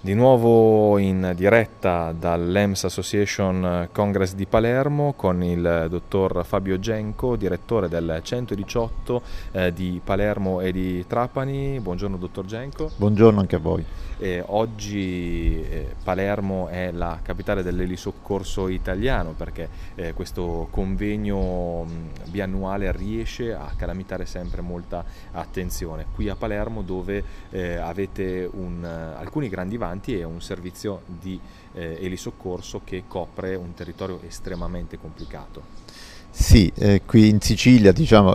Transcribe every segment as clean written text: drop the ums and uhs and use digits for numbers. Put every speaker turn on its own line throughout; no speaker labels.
Di nuovo in diretta dall'EMS Association Congress di Palermo con il dottor Fabio Genco, direttore del 118 di Palermo e di Trapani. Buongiorno dottor Genco.
Buongiorno anche a voi.
Oggi Palermo è la capitale dell'elisoccorso italiano perché questo convegno biannuale riesce a calamitare sempre molta attenzione. Qui a Palermo dove avete alcuni grandi vanti e un servizio di elisoccorso che copre un territorio estremamente complicato.
Sì, qui in Sicilia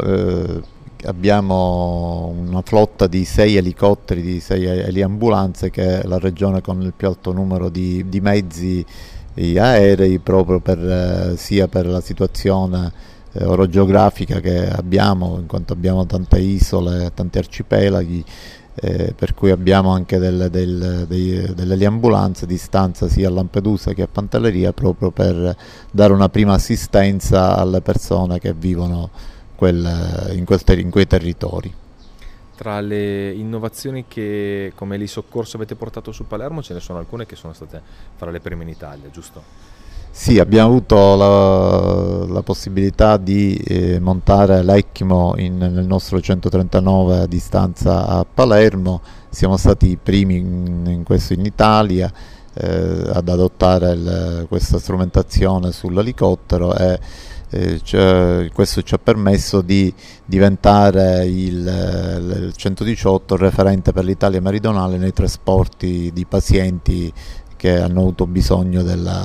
abbiamo una flotta di 6 elicotteri, di 6 eliambulanze, che è la regione con il più alto numero di mezzi aerei, proprio sia per la situazione orogeografica che abbiamo, in quanto abbiamo tante isole, tanti arcipelaghi, per cui abbiamo anche delle eliambulanze di stanza sia a Lampedusa che a Pantelleria, proprio per dare una prima assistenza alle persone che vivono in quei territori.
Tra le innovazioni che come elisoccorso avete portato su Palermo ce ne sono alcune che sono state fra le prime in Italia, giusto?
Sì, abbiamo avuto la possibilità di montare l'ECMO nel nostro 139 a distanza a Palermo. Siamo stati i primi in questo in Italia ad adottare questa strumentazione sull'elicottero, e questo ci ha permesso di diventare il 118 referente per l'Italia meridionale nei trasporti di pazienti che hanno avuto bisogno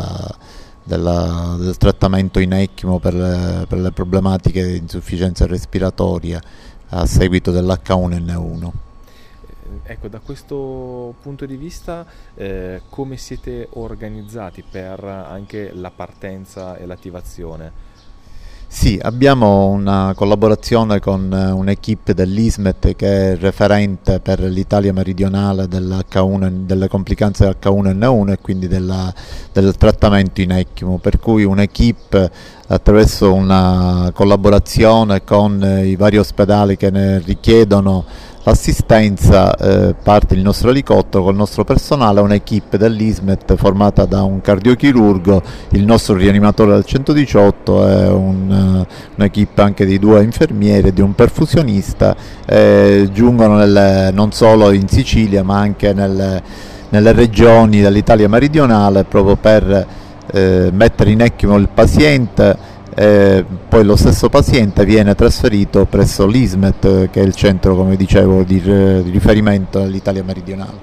del trattamento in ECMO per le problematiche di insufficienza respiratoria a seguito dell'H1N1.
Ecco, da questo punto di vista come siete organizzati per anche la partenza e l'attivazione?
Sì, abbiamo una collaborazione con un'equipe dell'ISMET che è referente per l'Italia meridionale delle complicanze dell'H1N1 e quindi del trattamento in ECMO, per cui un'equipe, attraverso una collaborazione con i vari ospedali che ne richiedono l'assistenza, parte il nostro elicottero con il nostro personale, un'equipe dell'ISMET formata da un cardiochirurgo, il nostro rianimatore del 118 e un'equipe anche di 2 infermieri e di un perfusionista, giungono non solo in Sicilia ma anche nelle regioni dell'Italia meridionale, proprio per mettere in ECMO il paziente. Poi lo stesso paziente viene trasferito presso l'ISMET, che è il centro, come dicevo, di riferimento dell'Italia meridionale.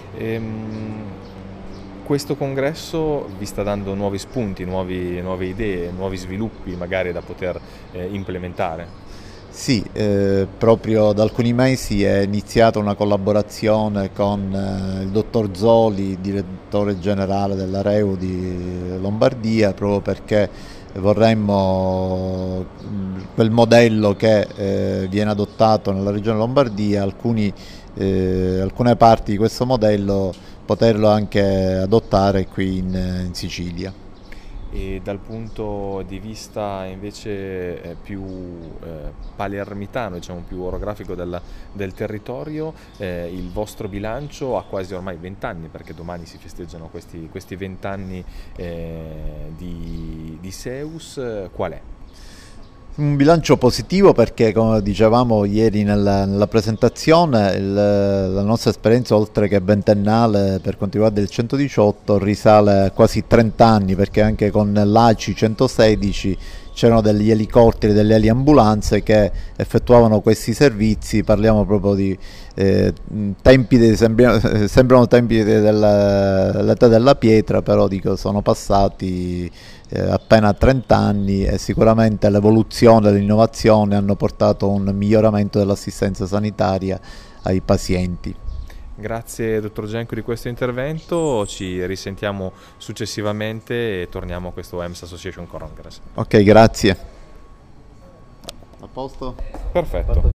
Questo congresso vi sta dando nuovi spunti, nuove idee, nuovi sviluppi magari da poter implementare?
Sì, proprio da alcuni mesi è iniziata una collaborazione con il dottor Zoli, direttore generale della REU di Lombardia, proprio perché vorremmo quel modello che viene adottato nella regione Lombardia, alcune parti di questo modello poterlo anche adottare qui in Sicilia.
E dal punto di vista invece più palermitano, diciamo più orografico del territorio, il vostro bilancio ha quasi ormai 20 anni, perché domani si festeggiano questi 20 anni di SEUS, qual è?
Un bilancio positivo perché, come dicevamo ieri nella presentazione, la nostra esperienza, oltre che ventennale per quanto riguarda il 118, risale a quasi 30 anni, perché anche con l'ACI 116 c'erano degli elicotteri, delle eliambulanze che effettuavano questi servizi. Parliamo proprio di tempi sembrano tempi dell'età della pietra, però dico, sono passati appena 30 anni e sicuramente l'evoluzione e l'innovazione hanno portato a un miglioramento dell'assistenza sanitaria ai pazienti.
Grazie dottor Genco di questo intervento, ci risentiamo successivamente e torniamo a questo EMS Association Congress.
Ok, grazie. A posto?
Perfetto.